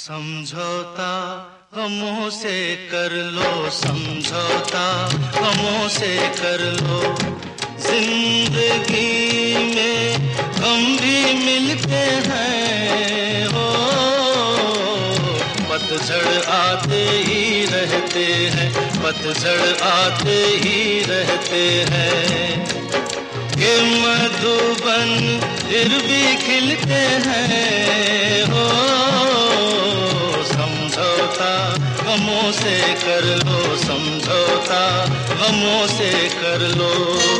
समझौता गमों से कर लो, समझौता गमों से कर लो। जिंदगी में गम भी मिलते हैं हो, पतझड़ आते ही रहते हैं, पतझड़ आते ही रहते हैं। ये मधुबन फिर भी खिलते हैं हो, समझौता गमों से कर लो, समझौता गमों से कर लो।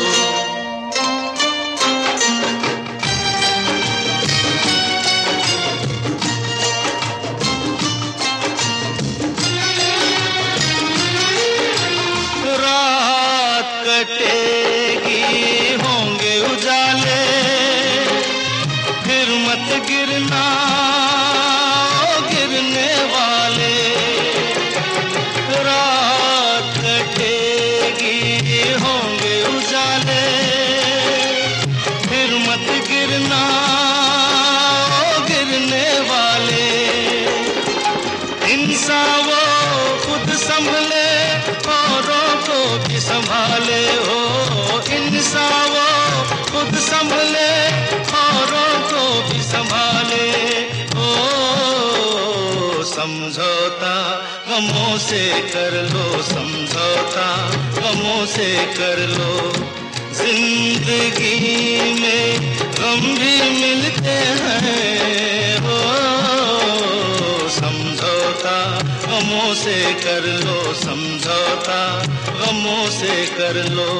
रात कटेगी होंगे उजाले, फिर मत गिरना गिरने वाले। रात कटेगी होंगे उजाले, फिर मत गिरना गिरने वाले। इंसान वो खुद संभले औरों को भी संभाले हो, इंसान वो खुद संभले औरों को भी संभाले हो। समझौता गमों से कर लो, समझौता गमों से कर लो। जिंदगी में गम भी मिलते हैं हो, समझौता गमों से कर लो, समझौता गमों से कर लो।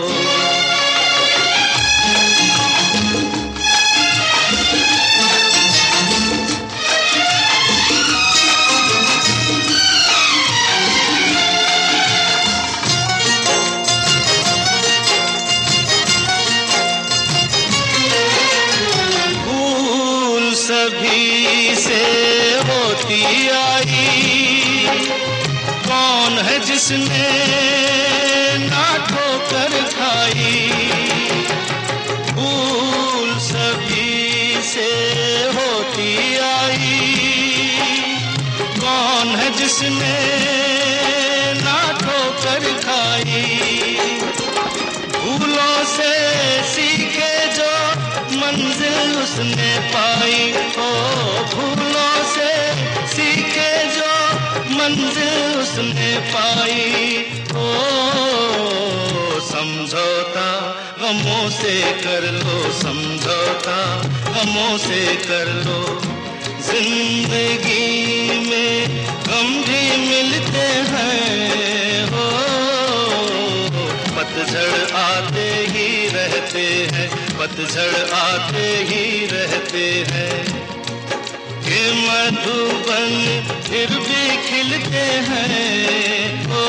भूल सभी से होती आई, कौन है जिसने ना ठोकर खाई। भूल सभी से होती आई, कौन है जिसने ना ठोकर खाई। भूलों से सीखे जो मंजिल उसने पाई हो, भूलों से सीखे जो मंजिल उसने पाई हो। समझौता गमों से कर लो, समझौता गमों से कर लो। जिंदगी में गम भी मिलते हैं हो, पतझड़ आते ही रहते हैं, पतझड़ आते ही रहते हैं। ये मधुबन फिर भी खिलते हैं ओ,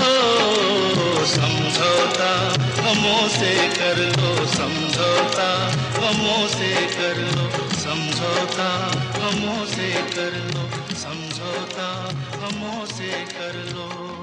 समझौता गमों से कर लो, समझौता गमों से कर लो, समझौता गमों से कर लो, समझौता गमों से कर लो।